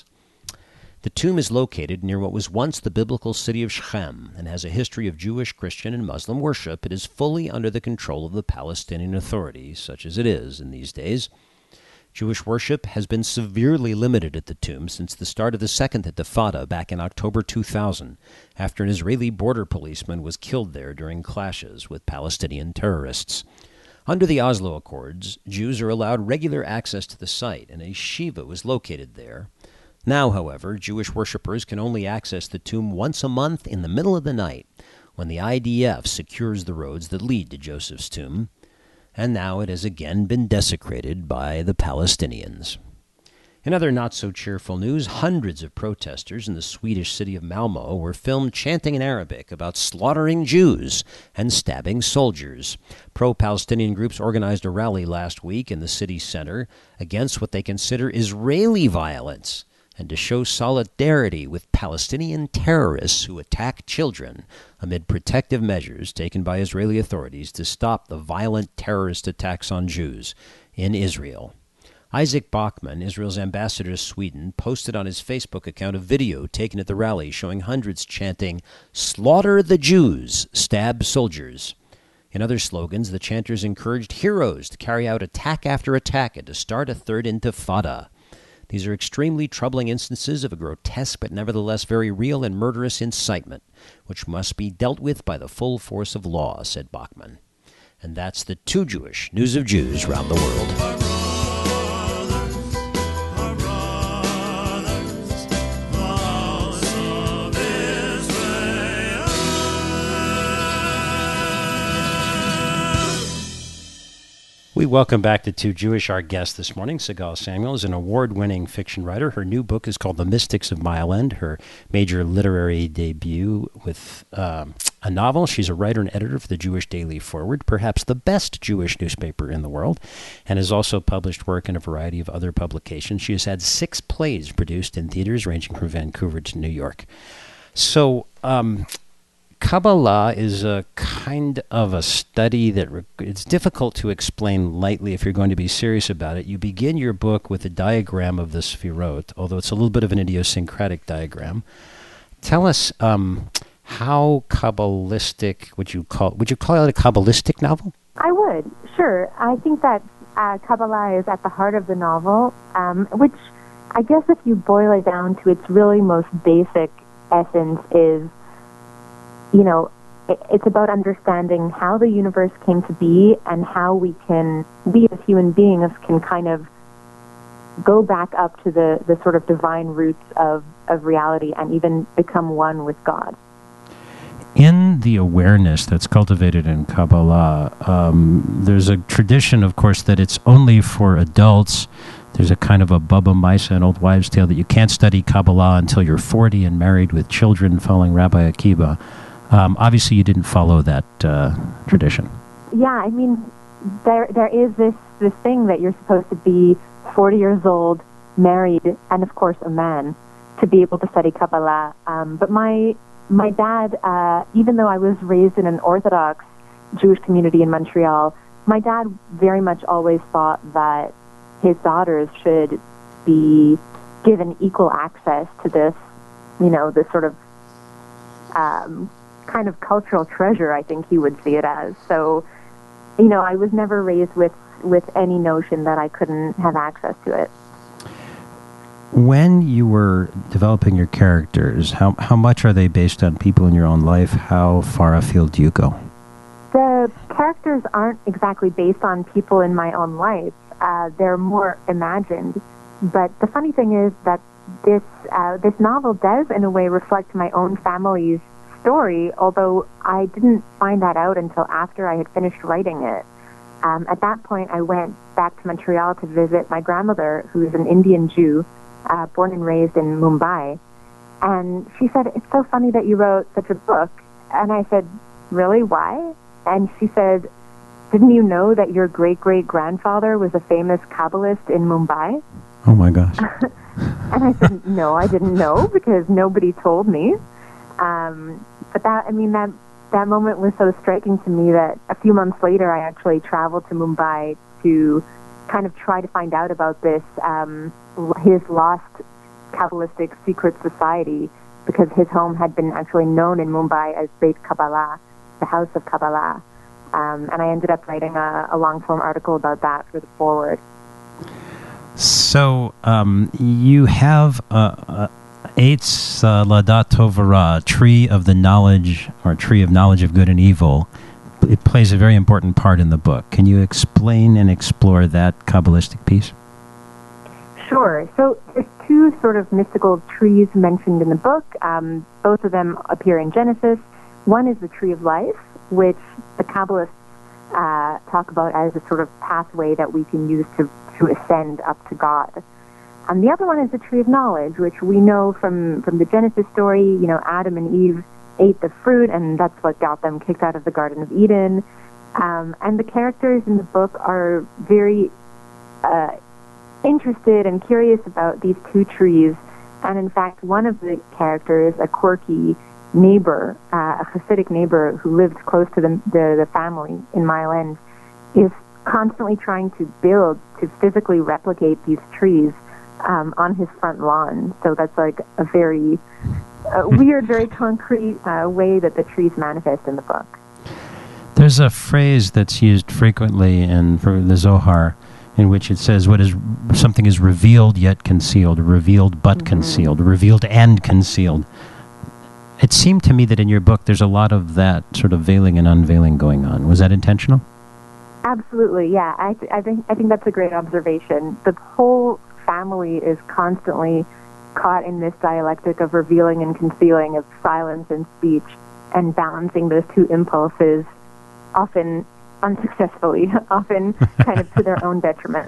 The tomb is located near what was once the biblical city of Shechem and has a history of Jewish, Christian, and Muslim worship. It is fully under the control of the Palestinian Authority, such as it is in these days. Jewish worship has been severely limited at the tomb since the start of the Second Intifada back in October two thousand, after an Israeli border policeman was killed there during clashes with Palestinian terrorists. Under the Oslo Accords, Jews are allowed regular access to the site, and a yeshiva was located there. Now, however, Jewish worshippers can only access the tomb once a month in the middle of the night, when the I D F secures the roads that lead to Joseph's tomb. And now it has again been desecrated by the Palestinians. In other not-so-cheerful news, hundreds of protesters in the Swedish city of Malmö were filmed chanting in Arabic about slaughtering Jews and stabbing soldiers. Pro-Palestinian groups organized a rally last week in the city center against what they consider Israeli violence, and to show solidarity with Palestinian terrorists who attack children amid protective measures taken by Israeli authorities to stop the violent terrorist attacks on Jews in Israel. Isaac Bachman, Israel's ambassador to Sweden, posted on his Facebook account a video taken at the rally showing hundreds chanting, "Slaughter the Jews, stab soldiers." In other slogans, the chanters encouraged heroes to carry out attack after attack and to start a third intifada. These are extremely troubling instances of a grotesque but nevertheless very real and murderous incitement, which must be dealt with by the full force of law, said Bachman. And that's the Too Jewish News of Jews Round the World. We welcome back to Too Jewish. Our guest this morning, Sigal Samuel, is an award-winning fiction writer. Her new book is called The Mystics of Mile End, her major literary debut with um, a novel. She's a writer and editor for the Jewish Daily Forward, perhaps the best Jewish newspaper in the world, and has also published work in a variety of other publications. She has had six plays produced in theaters ranging from Vancouver to New York. So, um... Kabbalah is a kind of a study that re- it's difficult to explain lightly if you're going to be serious about it. You begin your book with a diagram of the Sefirot, although it's a little bit of an idiosyncratic diagram. Tell us um, how Kabbalistic would you call would you call it a Kabbalistic novel? I would, sure. I think that uh, Kabbalah is at the heart of the novel, um, which I guess if you boil it down to its really most basic essence is, you know, it's about understanding how the universe came to be and how we can, we as human beings can kind of go back up to the, the sort of divine roots of, of reality and even become one with God. In the awareness that's cultivated in Kabbalah, um, there's a tradition, of course, that it's only for adults. There's a kind of a Baba Maisa, an old wives' tale, that you can't study Kabbalah until you're forty and married with children following Rabbi Akiva. Um, obviously, you didn't follow that uh, tradition. Yeah, I mean, there there is this, this thing that you're supposed to be forty years old, married, and of course a man, to be able to study Kabbalah. Um, but my my dad, uh, even though I was raised in an Orthodox Jewish community in Montreal, my dad very much always thought that his daughters should be given equal access to this, you know, this sort of um, kind of cultural treasure, I think he would see it as. So, you know, I was never raised with, with any notion that I couldn't have access to it. When you were developing your characters, how how much are they based on people in your own life? How far afield do you go? The characters aren't exactly based on people in my own life. Uh, they're more imagined. But the funny thing is that this uh, this novel does, in a way, reflect my own family's story, although I didn't find that out until after I had finished writing it. Um, at that point, I went back to Montreal to visit my grandmother, who is an Indian Jew, uh, born and raised in Mumbai. And she said, "It's so funny that you wrote such a book." And I said, "Really? Why?" And she said, "Didn't you know that your great-great-grandfather was a famous Kabbalist in Mumbai?" Oh, my gosh. And I said, "No, I didn't know, because nobody told me." Um, but that, I mean, that that moment was so striking to me that a few months later I actually traveled to Mumbai to kind of try to find out about this, um, his lost Kabbalistic secret society, because his home had been actually known in Mumbai as Beit Kabbalah, the House of Kabbalah. Um, and I ended up writing a, a long-form article about that for the forward. So um, you have a... Eitz uh, Ladat Tovara, tree of the knowledge, or tree of knowledge of good and evil. It plays a very important part in the book. Can you explain and explore that Kabbalistic piece? Sure. So there's two sort of mystical trees mentioned in the book. Um, both of them appear in Genesis. One is the tree of life, which the Kabbalists uh, talk about as a sort of pathway that we can use to, to ascend up to God. And the other one is the tree of knowledge, which we know from, from the Genesis story. You know, Adam and Eve ate the fruit, and that's what got them kicked out of the Garden of Eden. Um, and the characters in the book are very uh, interested and curious about these two trees. And in fact, one of the characters, a quirky neighbor, uh, a Hasidic neighbor who lived close to the, the, the family in Mile End, is constantly trying to build, to physically replicate these trees Um, on his front lawn. So that's like a very uh, weird, very concrete uh, way that the trees manifest in the book. There's a phrase that's used frequently in the Zohar in which it says, "What is something is revealed yet concealed, revealed but mm-hmm. concealed, revealed and concealed." It seemed to me that in your book there's a lot of that sort of veiling and unveiling going on. Was that intentional? Absolutely, yeah. I, th- I think I think that's a great observation. The whole family is constantly caught in this dialectic of revealing and concealing, of silence and speech, and balancing those two impulses, often unsuccessfully, often kind of to their own detriment.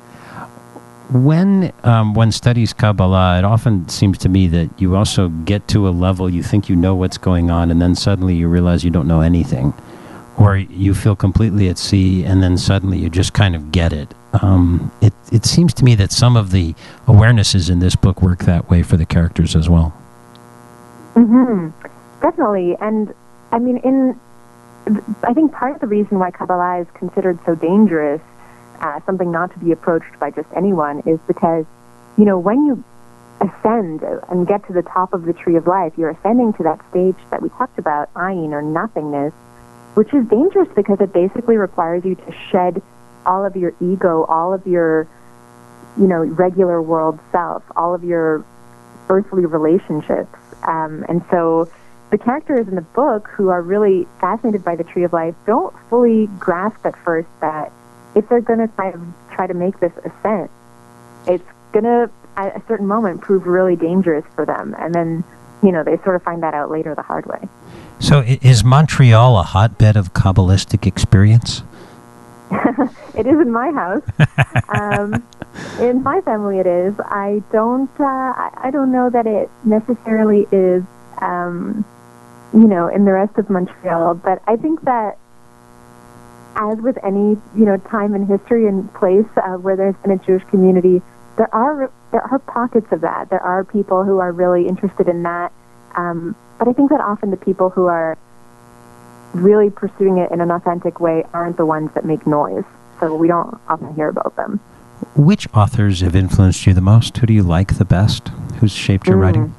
When um, one studies Kabbalah, it often seems to me that you also get to a level you think you know what's going on, and then suddenly you realize you don't know anything. Or you feel completely at sea, and then suddenly you just kind of get it. Um, it. It seems to me that some of the awarenesses in this book work that way for the characters as well. Mm-hmm. Definitely. And, I mean, in I think part of the reason why Kabbalah is considered so dangerous, Uh, something not to be approached by just anyone, is because, you know, when you ascend and get to the top of the tree of life, you're ascending to that stage that we talked about, ayin, or nothingness, which is dangerous because it basically requires you to shed all of your ego, all of your, you know, regular world self, all of your earthly relationships. Um, and so the characters in the book who are really fascinated by the tree of life don't fully grasp at first that if they're going to kind of try to make this ascent, it's going to, at a certain moment, prove really dangerous for them. And then, you know, they sort of find that out later the hard way. So is Montreal a hotbed of Kabbalistic experience? It is in my house. um, in my family it is. I don't, uh, I, I don't know that it necessarily is, um, you know, in the rest of Montreal, but I think that as with any, you know, time in history and place uh, where there's been a Jewish community, there are there are pockets of that. There are people who are really interested in that. Um, but I think that often the people who are really pursuing it in an authentic way aren't the ones that make noise. So we don't often hear about them. Which authors have influenced you the most? Who do you like the best? Who's shaped your mm. writing?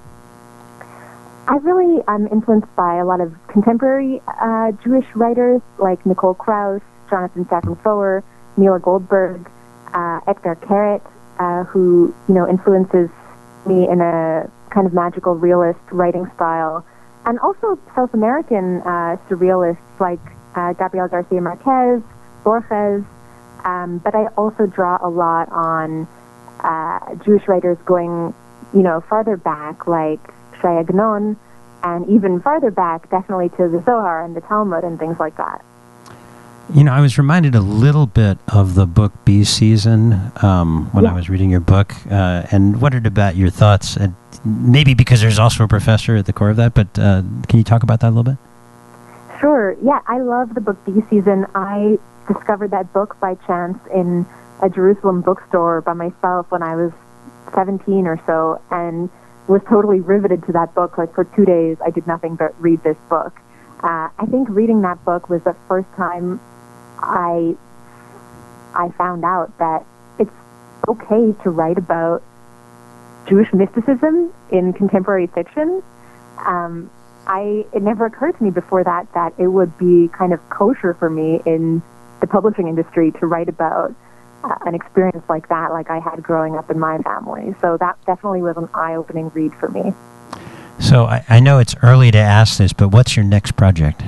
I really am influenced by a lot of contemporary uh, Jewish writers like Nicole Krauss, Jonathan Safran Foer, Mila Goldberg, uh, Etgar Keret, uh, who, you know, influences me in a kind of magical realist writing style, and also South American uh, surrealists like uh, Gabriel Garcia Marquez, Borges, um, but I also draw a lot on uh, Jewish writers going, you know, farther back, like Shai Agnon, and even farther back, definitely to the Zohar and the Talmud and things like that. You know, I was reminded a little bit of the book Bee Season um, when yeah. I was reading your book, uh, and wondered about your thoughts. And maybe because there's also a professor at the core of that, but uh, can you talk about that a little bit? Sure. Yeah, I love the book Bee Season. I discovered that book by chance in a Jerusalem bookstore by myself when I was seventeen or so, and was totally riveted to that book. Like for two days, I did nothing but read this book. Uh, I think reading that book was the first time I I found out that it's okay to write about Jewish mysticism in contemporary fiction. Um, I it never occurred to me before that that it would be kind of kosher for me in the publishing industry to write about uh, an experience like that, like I had growing up in my family. So that definitely was an eye-opening read for me. So I, I know it's early to ask this, but what's your next project?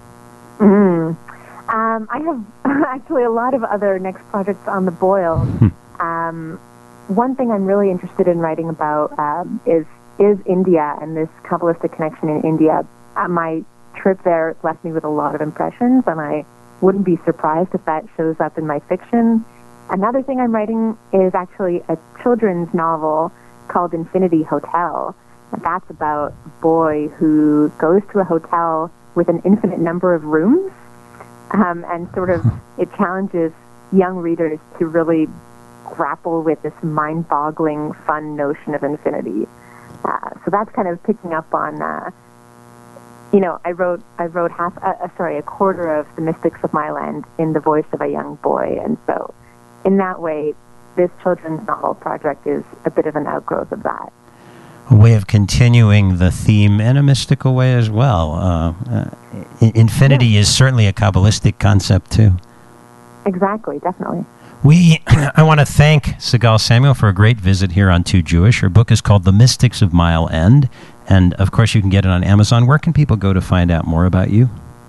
Mm. Um, I have actually a lot of other next projects on the boil. um, one thing I'm really interested in writing about um, is is India and this Kabbalistic connection in India. Uh, my trip there left me with a lot of impressions, and I wouldn't be surprised if that shows up in my fiction. Another thing I'm writing is actually a children's novel called Infinity Hotel. That's about a boy who goes to a hotel with an infinite number of rooms, um, and sort of it challenges young readers to really grapple with this mind-boggling, fun notion of infinity. Uh, so that's kind of picking up on, uh, you know, I wrote I wrote half, uh, uh, sorry, a quarter of The Mystics of My Land in the voice of a young boy, and so in that way, this children's novel project is a bit of an outgrowth of that. A way of continuing the theme in a mystical way as well. Uh, uh, infinity yeah. is certainly a Kabbalistic concept too. Exactly, definitely. We, I want to thank Sigal Samuel for a great visit here on Too Jewish. Her book is called The Mystics of Mile End, and of course you can get it on Amazon. Where can people go to find out more about you?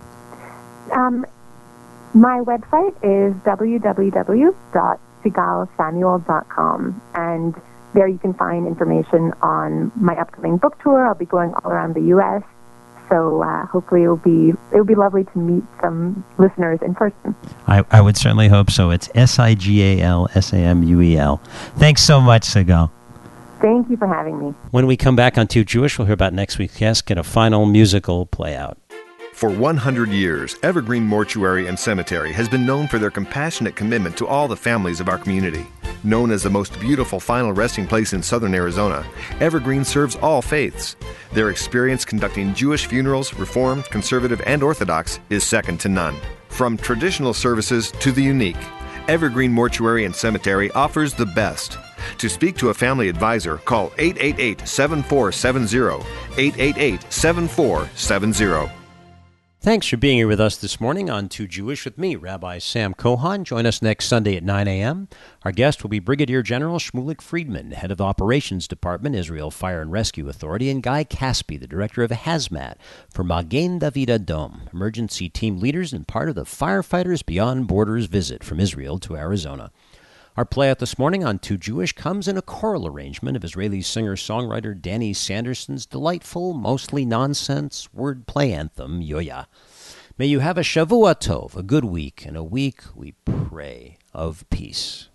Um, my website is w w w dot sigal samuel dot com, and there you can find information on my upcoming book tour. I'll be going all around the U S So uh, hopefully it'll be it'll be lovely to meet some listeners in person. I, I would certainly hope so. It's S I G A L S A M U E L. Thanks so much, Sigal. Thank you for having me. When we come back on Too Jewish, we'll hear about next week's guest and a final musical play out. For one hundred years, Evergreen Mortuary and Cemetery has been known for their compassionate commitment to all the families of our community. Known as the most beautiful final resting place in southern Arizona, Evergreen serves all faiths. Their experience conducting Jewish funerals, Reformed, Conservative, and Orthodox, is second to none. From traditional services to the unique, Evergreen Mortuary and Cemetery offers the best. To speak to a family advisor, call eight eight eight, seven four seven zero, eight eight eight, seven four seven zero. Thanks for being here with us this morning on Too Jewish with me, Rabbi Sam Cohan. Join us next Sunday at nine a.m. Our guest will be Brigadier General Shmulik Friedman, Head of Operations Department, Israel Fire and Rescue Authority, and Guy Caspi, the Director of Hazmat for Magen David Adom, emergency team leaders and part of the Firefighters Beyond Borders visit from Israel to Arizona. Our play out this morning on Too Jewish comes in a choral arrangement of Israeli singer-songwriter Danny Sanderson's delightful, mostly nonsense wordplay anthem, Yoya. May you have a Shavua Tov, a good week, and a week, we pray, of peace.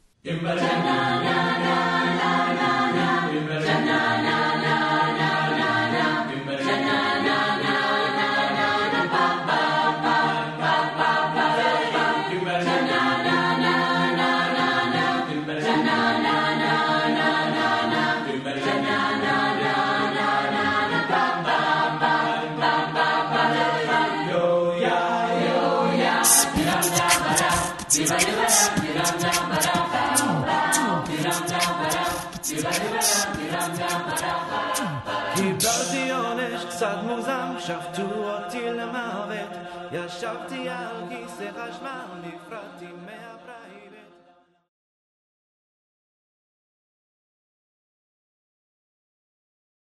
קיבלתי עונש קצת מוזם, שפטו אותי למוות, ישבתי על כיסא חשמל, נפרדתי מה...